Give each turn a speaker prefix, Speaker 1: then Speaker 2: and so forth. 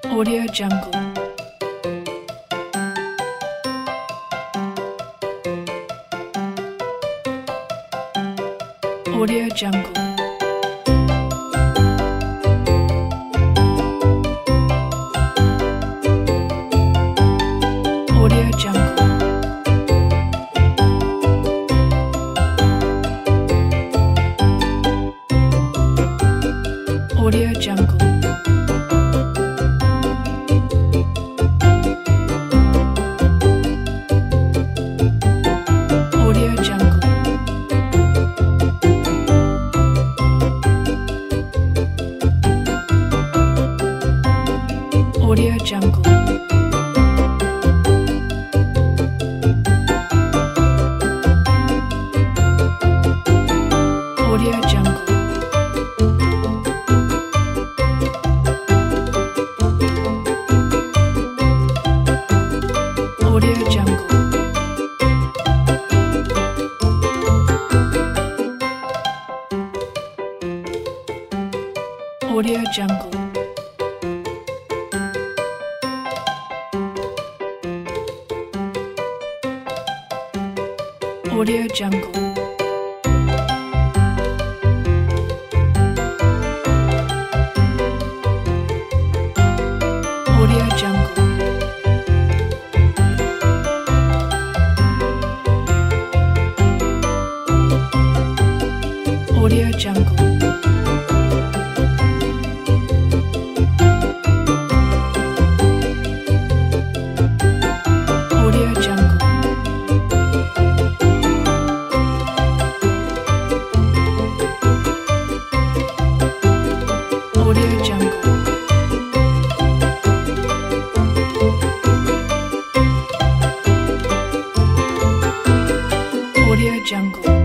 Speaker 1: Audio Jungle. Audio Jungle. Audio Jungle. Audio Jungle. Audio Jungle. Audio Jungle. Audio Jungle. Audio Jungle. Audio Jungle. Audio Jungle. Audio Jungle. Audio Jungle. Audio Jungle. Audio Jungle. Audio Jungle.